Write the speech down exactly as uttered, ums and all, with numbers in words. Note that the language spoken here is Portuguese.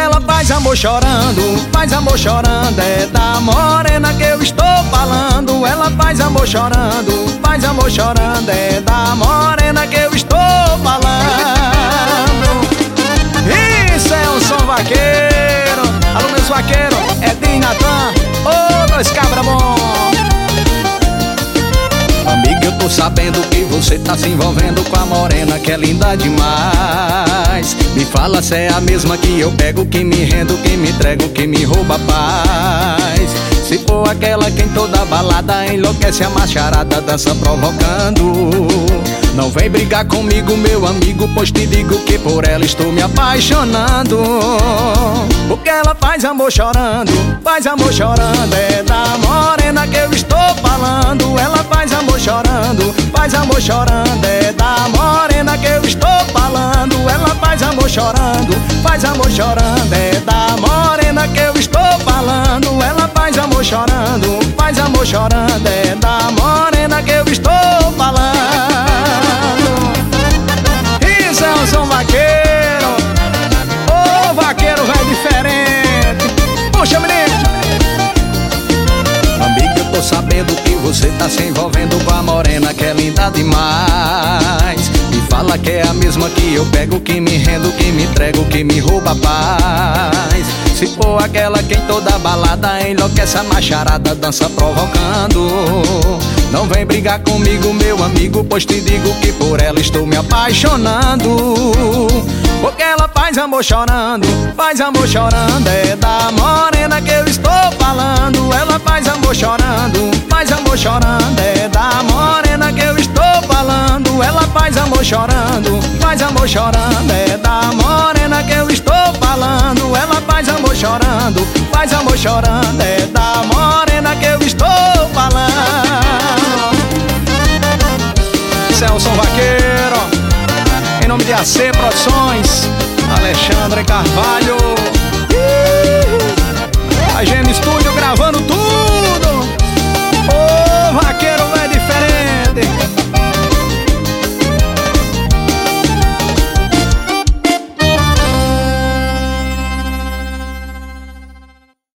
ela faz amor chorando, faz amor chorando. É da morena que eu estou falando. Ela faz amor chorando, faz amor chorando. É da morena que eu estou falando. Isso é um som vaqueiro. Alô, meus vaqueiros, é de Natan. Ô, dois cabra bom. Amiga, eu tô sabendo que você tá se envolvendo com a morena que é linda demais. Me fala se é a mesma que eu pego, que me rendo, que me entrego, que me rouba a paz. Se for aquela que em toda balada enlouquece a macharada, dança provocando. Não vem brigar comigo, meu amigo, pois te digo que por ela estou me apaixonando. Porque ela faz amor chorando, faz amor chorando. É da morena que eu estou falando. Ela faz amor chorando, faz amor chorando. É da morena que eu estou falando. Ela faz amor chorando, faz amor chorando. É da morena que eu estou falando. Ela faz amor chorando, faz amor chorando. É da morena que eu estou falando. Isso é um som vaqueiro. Ô, vaqueiro vai diferente. Puxa, menino. Amiga, eu tô sabendo que você tá se envolvendo com a morena que é linda demais. Me fala que é a mesma que eu pego, que me rendo, que me entrego, que me rouba a paz. Se for aquela que em toda balada enlouquece a macharada, dança provocando. Não vem brigar comigo, meu amigo, pois te digo que por ela estou me apaixonando. Porque ela faz amor chorando, faz amor chorando. É da morena que eu estou falando. Ela faz amor chorando, faz amor chorando. É da morena que eu estou falando. Ela faz amor chorando, faz amor chorando. É da morena que eu estou falando. Ela faz amor chorando, faz amor chorando. É da morena que eu estou falando. Isso é um som vaqueiro. Em nome de A C Produções, Alexandre Carvalho.